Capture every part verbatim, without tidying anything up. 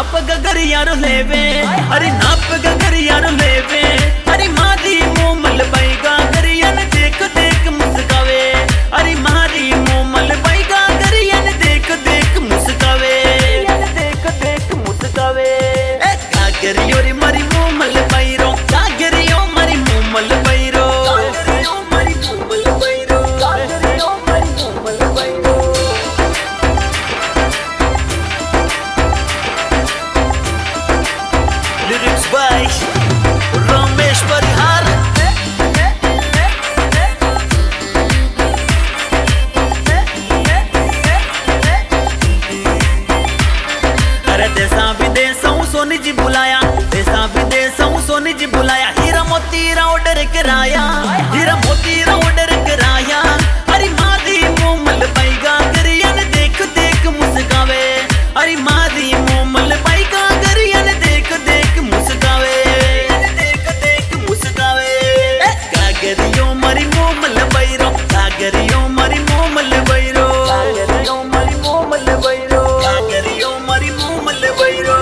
नाप गगर यारो लेवे, अरे नाप गगर यारो लेवे, अरे मारी मोमल बैगा गरियन देख देख मुस्कावे, अरे मारी मोमल बैगा गरियन देख देख मुस्कावे, देख देख मुस्कावे। का गरियो रे मारी मोमल बैरो, का गरियो मारी मोमल बैरो, का गरियो मारी मोमल बैरो, का गरियो मारी मोमल बैरो। Lyrics by Ramesh Parihar. अरे देसा विदेशों सोनी जी बुलाया, देसा विदेशों सोनी जी बुलाया, हीरा मोती रा ऑर्डर कराया, हीरा मोती रा ऑर्डर कराया, अरे मारी मोमल बैगा गरियन देख देख मुस्कावे, अरे मारी मोमल बैगा गरियन देख देख मुस्कावे, देख देख मुस्कावे। का गरियो मारी मोमल बैरो, का गरियो मारी मोमल बैरो, का गरियो मारी मोमल बैरो, का गरियो मारी मोमल बैरो।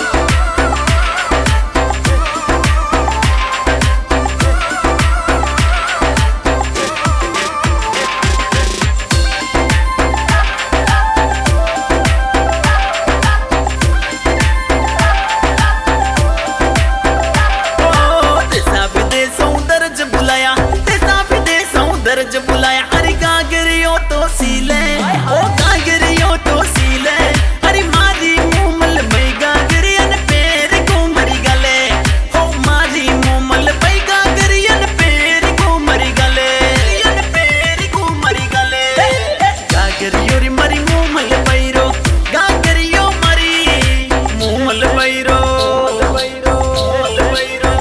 दर्ज बुलाया, अरे कागरियो तो सीले, ओ कागरियो तो सीले, अरे मारी मोमल बैगा गरियन पैर को मरी गले, ओ मारी मोमल बैगा गरियन पैर को मरी गले, पैर को मरी गले। कागरियो रे मरी मोमल बैरो, कागरियो मरी मोमल बैरो, मोमल बैरो।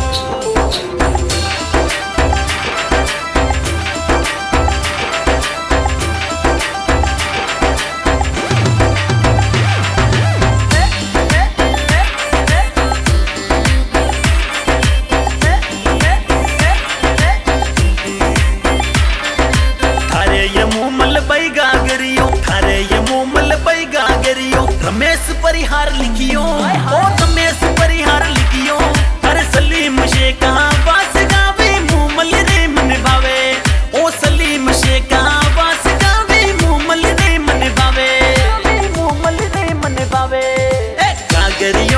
रमेश परिहार लिखियो, ओ रमेश परिहार लिखियो, अरे सलीम शे कहाँ बास गावे मोमल रे मन भावे, ओ सलीम शे कहाँ बास गावे मोमल रे मन भावे, मोमल रे मन भावे। का गरियो